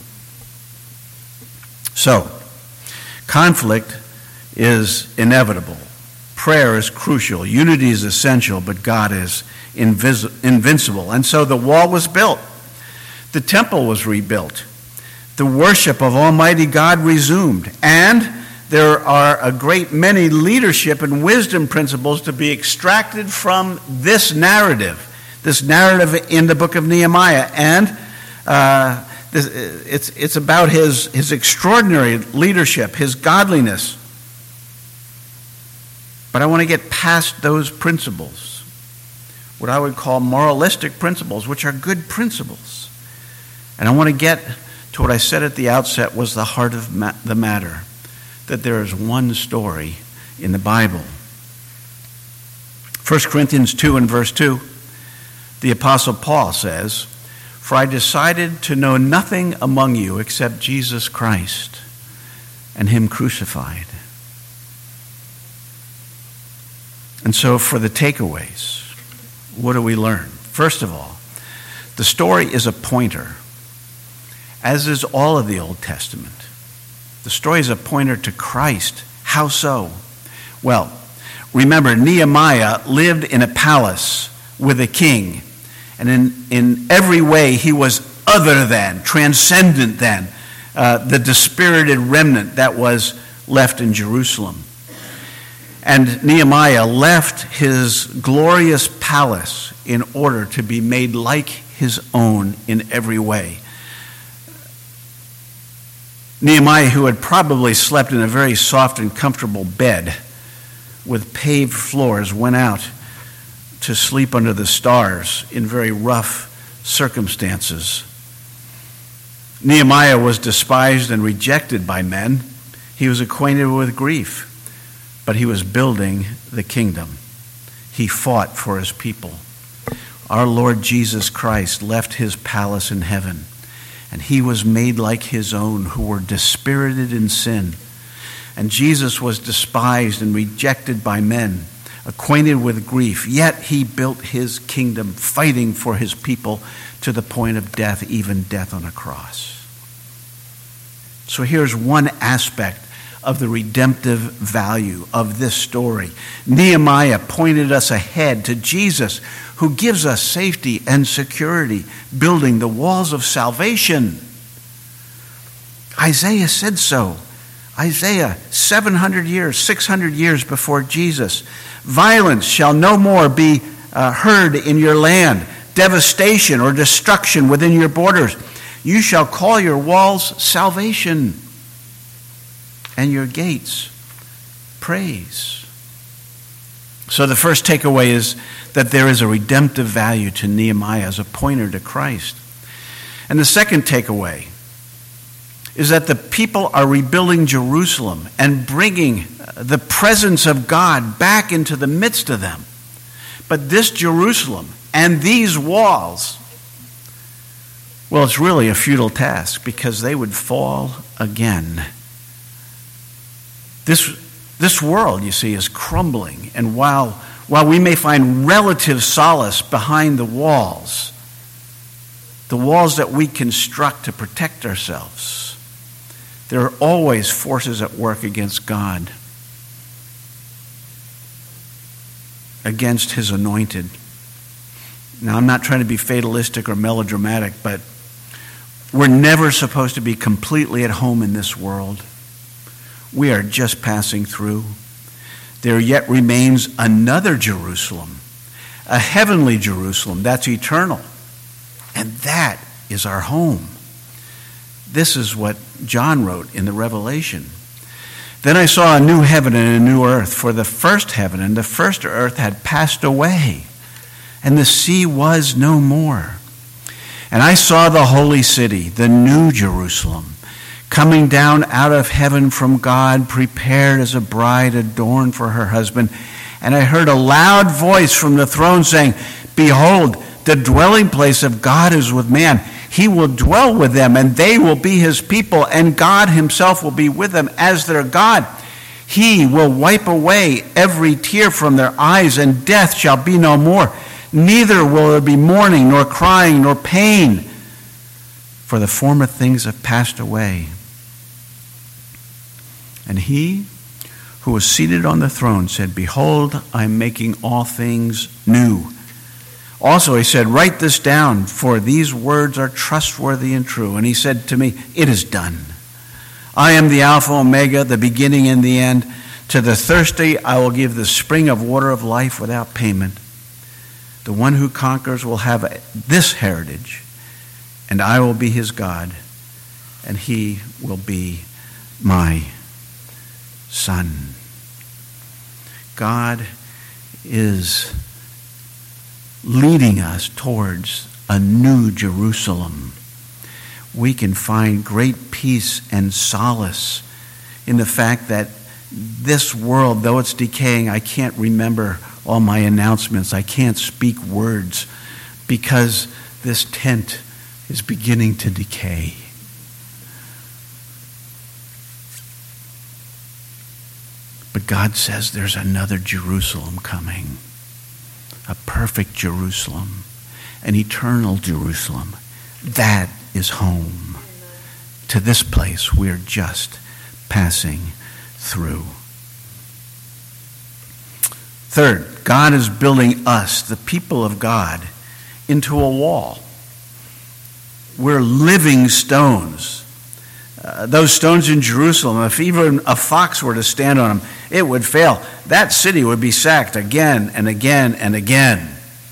So, conflict is inevitable. Prayer is crucial. Unity is essential, but God is invis- invincible. And so the wall was built. The temple was rebuilt. The worship of Almighty God resumed. And there are a great many leadership and wisdom principles to be extracted from this narrative, this narrative in the book of Nehemiah. And uh, this, it's, it's about his, his extraordinary leadership, his godliness. But I want to get past those principles, what I would call moralistic principles, which are good principles. And I want to get to what I said at the outset was the heart of ma- the matter, that there is one story in the Bible. First Corinthians two and verse two, the Apostle Paul says, "For I decided to know nothing among you except Jesus Christ and him crucified." And so for the takeaways, what do we learn? First of all, the story is a pointer, as is all of the Old Testament. The story is a pointer to Christ. How so? Well, remember, Nehemiah lived in a palace with a king, and in, in every way he was other than, transcendent than, uh, the dispirited remnant that was left in Jerusalem. And Nehemiah left his glorious palace in order to be made like his own in every way. Nehemiah, who had probably slept in a very soft and comfortable bed with paved floors, went out to sleep under the stars in very rough circumstances. Nehemiah was despised and rejected by men. He was acquainted with grief. But he was building the kingdom. He fought for his people. Our Lord Jesus Christ left his palace in heaven, and he was made like his own who were dispirited in sin. And Jesus was despised and rejected by men, acquainted with grief, yet he built his kingdom, fighting for his people to the point of death, even death on a cross. So here's one aspect of the redemptive value of this story. Nehemiah pointed us ahead to Jesus, who gives us safety and security, building the walls of salvation. Isaiah said so. Isaiah, seven hundred years, six hundred years before Jesus. Violence shall no more be uh, heard in your land, devastation or destruction within your borders. You shall call your walls salvation, and your gates praise. So the first takeaway is that there is a redemptive value to Nehemiah as a pointer to Christ. And the second takeaway is that the people are rebuilding Jerusalem and bringing the presence of God back into the midst of them. But this Jerusalem and these walls, well, it's really a futile task because they would fall again. This, this world, you see, is crumbling. And while, while we may find relative solace behind the walls, the walls that we construct to protect ourselves, there are always forces at work against God, against his anointed. Now, I'm not trying to be fatalistic or melodramatic, but we're never supposed to be completely at home in this world. We are just passing through. There yet remains another Jerusalem, a heavenly Jerusalem that's eternal. And that is our home. This is what John wrote in the Revelation. Then I saw a new heaven and a new earth, for the first heaven and the first earth had passed away, and the sea was no more. And I saw the holy city, the new Jerusalem, coming down out of heaven from God, prepared as a bride adorned for her husband. And I heard a loud voice from the throne saying, "Behold, the dwelling place of God is with man. He will dwell with them, and they will be his people, and God himself will be with them as their God. He will wipe away every tear from their eyes, and death shall be no more. Neither will there be mourning, nor crying, nor pain, for the former things have passed away. And he who was seated on the throne said, Behold, I am making all things new. Also he said, Write this down, for these words are trustworthy and true. And he said to me, It is done. I am the Alpha and Omega, the beginning and the end. To the thirsty I will give the spring of water of life without payment. The one who conquers will have this heritage, and I will be his God, and he will be my son. God is leading us towards a new Jerusalem. We can find great peace and solace in the fact that this world, though it's decaying, I can't remember all my announcements. I can't speak words because this tent is beginning to decay. But God says there's another Jerusalem coming, a perfect Jerusalem, an eternal Jerusalem. That is home. To this place we're just passing through. Third, God is building us, the people of God, into a wall. We're living stones. Uh, those stones in Jerusalem, if even a fox were to stand on them, it would fail. That city would be sacked again and again and again.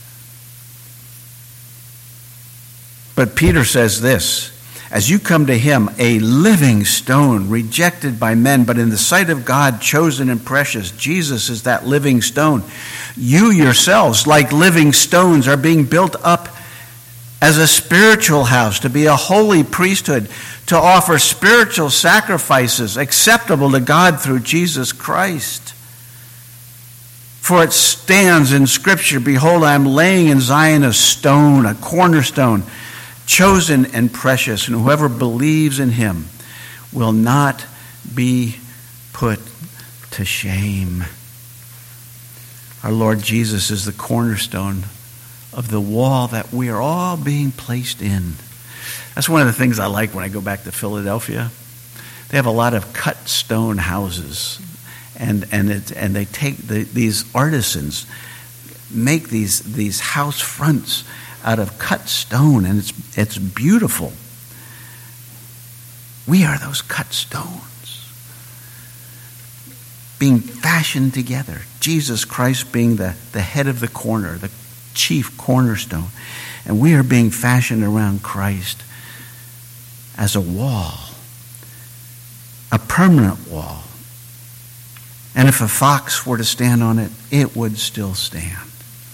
But Peter says this, as you come to him, a living stone, rejected by men, but in the sight of God, chosen and precious. Jesus is that living stone. You yourselves, like living stones, are being built up as a spiritual house, to be a holy priesthood, to offer spiritual sacrifices acceptable to God through Jesus Christ. For it stands in Scripture, Behold, I am laying in Zion a stone, a cornerstone, chosen and precious, and whoever believes in him will not be put to shame. Our Lord Jesus is the cornerstone of the wall that we are all being placed in. That's one of the things I like when I go back to Philadelphia. They have a lot of cut stone houses, and and it, and they take the, these artisans make these these house fronts out of cut stone, and it's it's beautiful. We are those cut stones being fashioned together. Jesus Christ being the, the head of the corner, the chief cornerstone. And we are being fashioned around Christ as a wall, a permanent wall. And if a fox were to stand on it, it would still stand.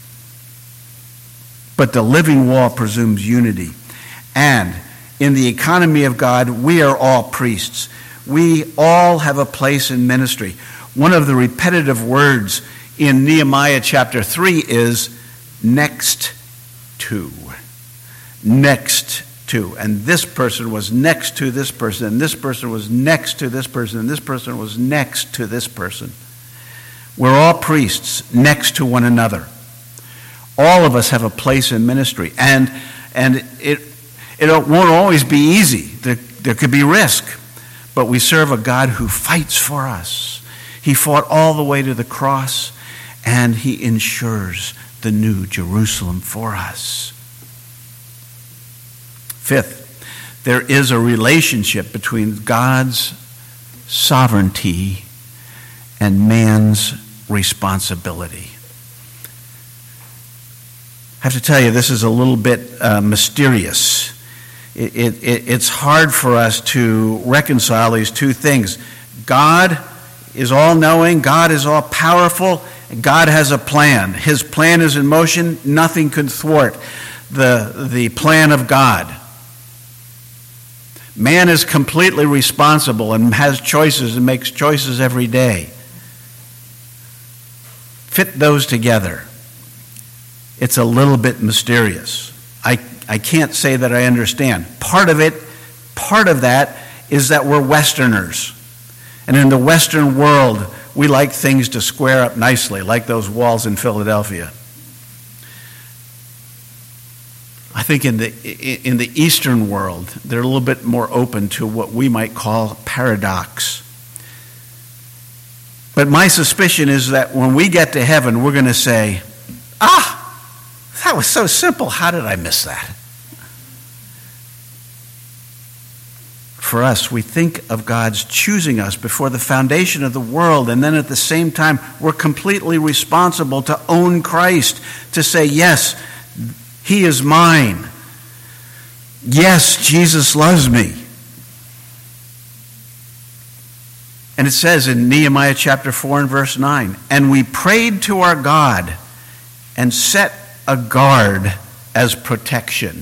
But the living wall presumes unity. And in the economy of God, we are all priests. We all have a place in ministry. One of the repetitive words in Nehemiah chapter three is next to. Next to. And this person was next to this person, and this person was next to this person, and this person was next to this person. We're all priests next to one another. All of us have a place in ministry, and and it it won't always be easy. There, there could be risk, but we serve a God who fights for us. He fought all the way to the cross, and he ensures the new Jerusalem for us. Fifth, there is a relationship between God's sovereignty and man's responsibility. I have to tell you, this is a little bit uh, mysterious. It, it, it's hard for us to reconcile these two things. God is all-knowing, God is all-powerful, and God has a plan. His plan is in motion. Nothing can thwart the, the plan of God. Man is completely responsible and has choices and makes choices every day. Fit those together. It's a little bit mysterious. I, I can't say that I understand. Part of it, part of that is that we're Westerners. And in the Western world, we like things to square up nicely, like those walls in Philadelphia. think in the in the Eastern world, they're a little bit more open to what we might call paradox. But my suspicion is that when we get to heaven, we're going to say, ah, that was so simple. How did I miss that? For us, we think of God's choosing us before the foundation of the world, and then at the same time, we're completely responsible to own Christ, to say, yes, He is mine. Yes, Jesus loves me. And it says in Nehemiah chapter four and verse nine, and we prayed to our God and set a guard as protection.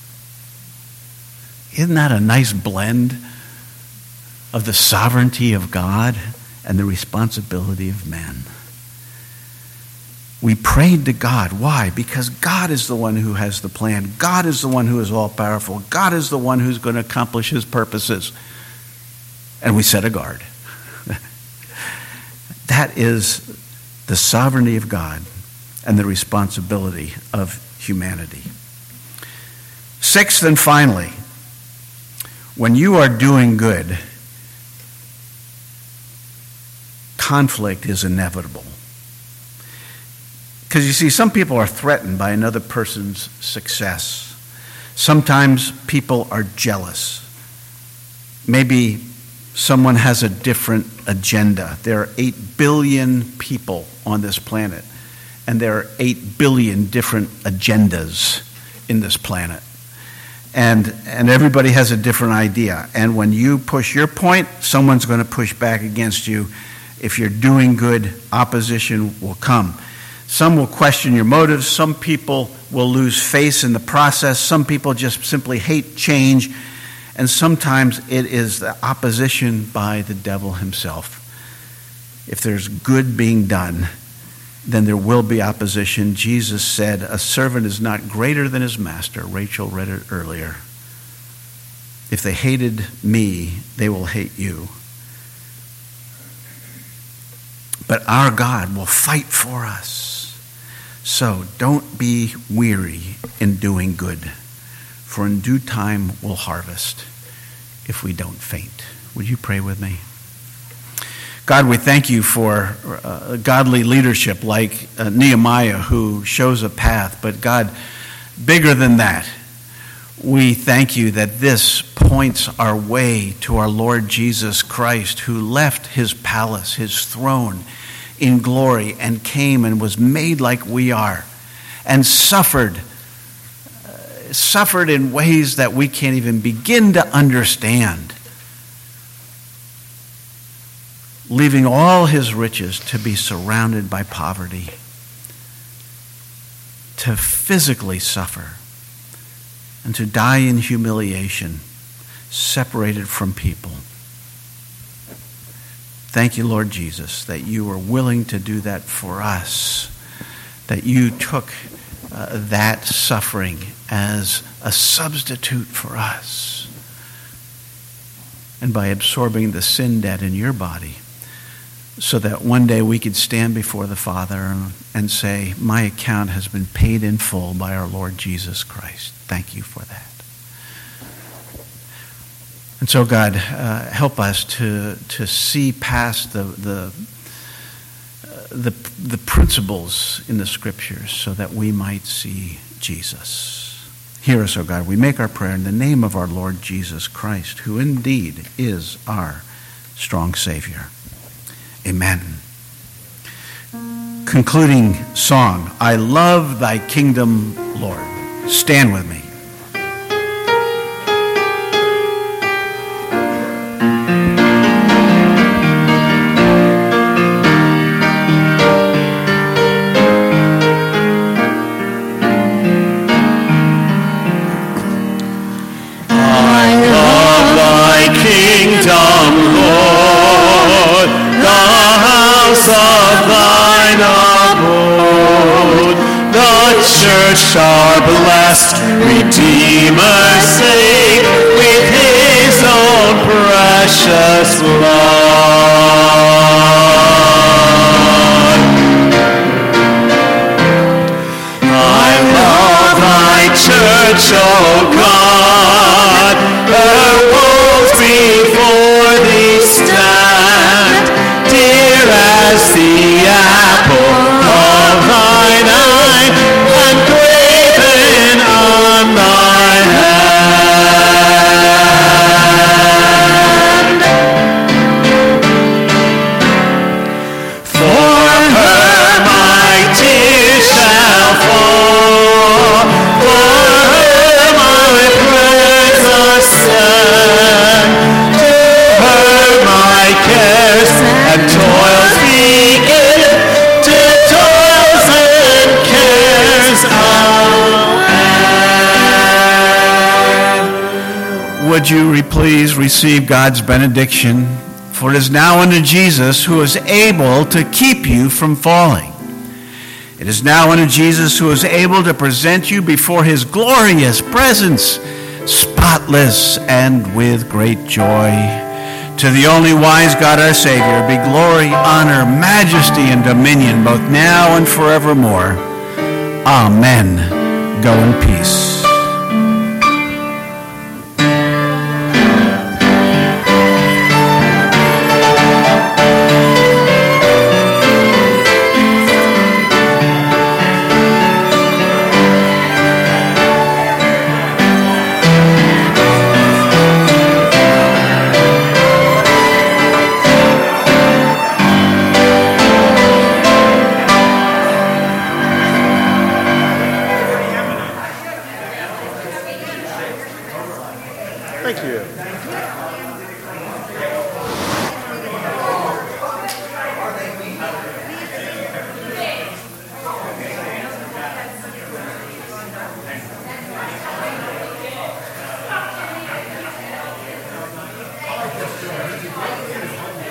Isn't that a nice blend of the sovereignty of God and the responsibility of man? We prayed to God. Why? Because God is the one who has the plan. God is the one who is all-powerful. God is the one who's going to accomplish His purposes. And we set a guard. That is the sovereignty of God and the responsibility of humanity. Sixth and finally, when you are doing good, conflict is inevitable. Because you see, some people are threatened by another person's success. Sometimes people are jealous. Maybe someone has a different agenda. There are eight billion people on this planet, and there are eight billion different agendas in this planet. And and everybody has a different idea. And when you push your point, someone's going to push back against you. If you're doing good, opposition will come. Some will question your motives. Some people will lose face in the process. Some people just simply hate change. And sometimes it is the opposition by the devil himself. If there's good being done, then there will be opposition. Jesus said, a servant is not greater than his master. Rachel read it earlier. If they hated me, they will hate you. But our God will fight for us. So don't be weary in doing good, for in due time we'll harvest if we don't faint. Would you pray with me? God, we thank you for uh, godly leadership like uh, Nehemiah, who shows a path. But God, bigger than that, we thank you that this points our way to our Lord Jesus Christ, who left his palace, his throne in glory, and came and was made like we are, and suffered, uh, suffered in ways that we can't even begin to understand, leaving all his riches to be surrounded by poverty, to physically suffer, and to die in humiliation, separated from people. Thank you, Lord Jesus, that you were willing to do that for us, that you took uh, that suffering as a substitute for us. And by absorbing the sin debt in your body, so that one day we could stand before the Father and, and say, my account has been paid in full by our Lord Jesus Christ. Thank you for that. And so, God, uh, help us to to see past the the, uh, the the principles in the Scriptures, so that we might see Jesus. Hear us, O God. We make our prayer in the name of our Lord Jesus Christ, who indeed is our strong Savior. Amen. Concluding song, I love thy kingdom, Lord. Stand with me. Our blessed Redeemer's sake with his own precious blood. I love thy church, would you re- please receive God's benediction? For it is now unto Jesus who is able to keep you from falling. It is now unto Jesus who is able to present you before his glorious presence, spotless and with great joy. To the only wise God our Savior be glory, honor, majesty, and dominion both now and forevermore. Amen. Go in peace. Thank you.